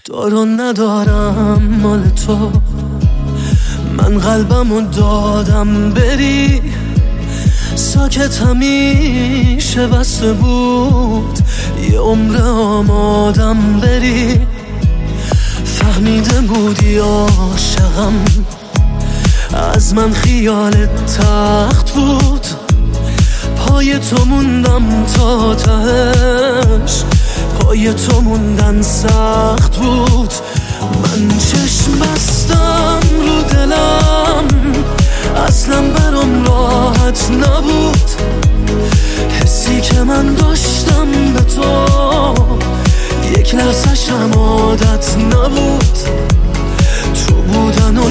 دارم ندارم مال تو، من قلبمو دادم بری، ساکت همیشه بسته بود، یه عمر آمادم بری. فهمیده بودی عاشقم، از من خیالت تخت بود، پای تو موندم تا تهش، پای تو موندن سخت بود. من چشم بستم رو دلم، اصلا برام راحت نبود، حسی که من داشتم به تو یک لحظه‌شم عادت نبود. تو بودن و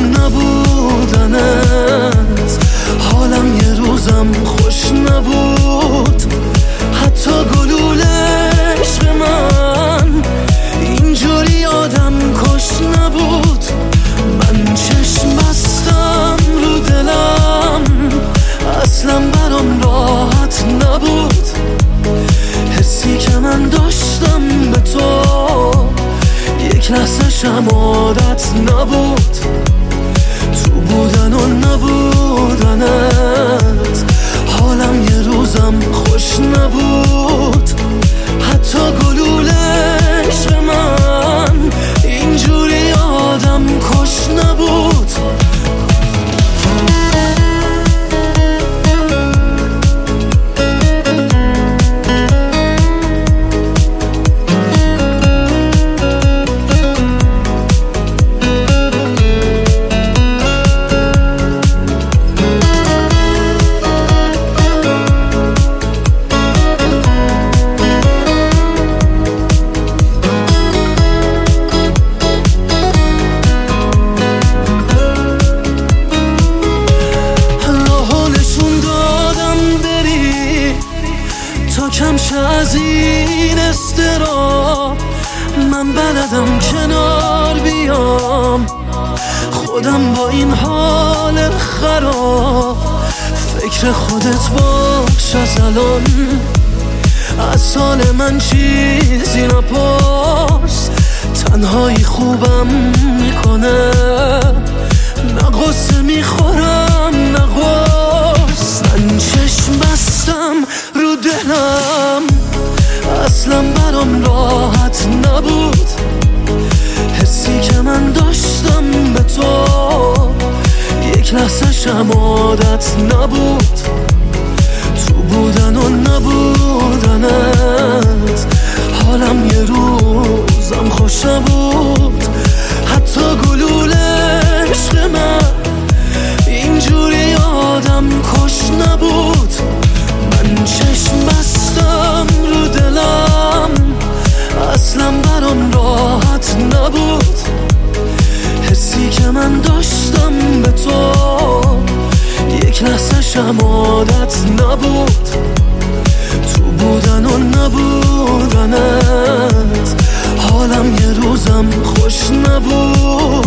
نبودنت حالم یه روزم خوش نبود، حتی گلوله عشق من اینجوری آدم کش نبود. من چشم بستم رو دلم، اصلا برام راحت نبود، حسی که من داشتم به تو یک لحظه‌شم عادت نبود. تو بودن و نبودنت حالم یه روزم خوش نبود، حتی گلوله عشق من اینجوری آدم کش نبود. کمشه از این استراب، من بلدم کنار بیام، خودم با این حال خراب، فکر خودت باش از الان، از سال من چیزی نپرس، تنهایی خوبم میکنه، نه غصه میخورم نه غص. من چشم بستم رو دلم، اصلا برام راحت نبود، حسی که من داشتم به تو یک لحظه‌شم عادت نبود. تو بودن و نبودنت حالم یه روزم خوش نبود، حتی گلوله عشق من اینجوری آدم کش نبود. من چشم بستم رو دلم، اصلا برام راحت نبود، حسی که من داشتم به تو یک لحظه‌شم عادت نبود. تو بودن و نبودنت حالم یه روزم خوش نبود،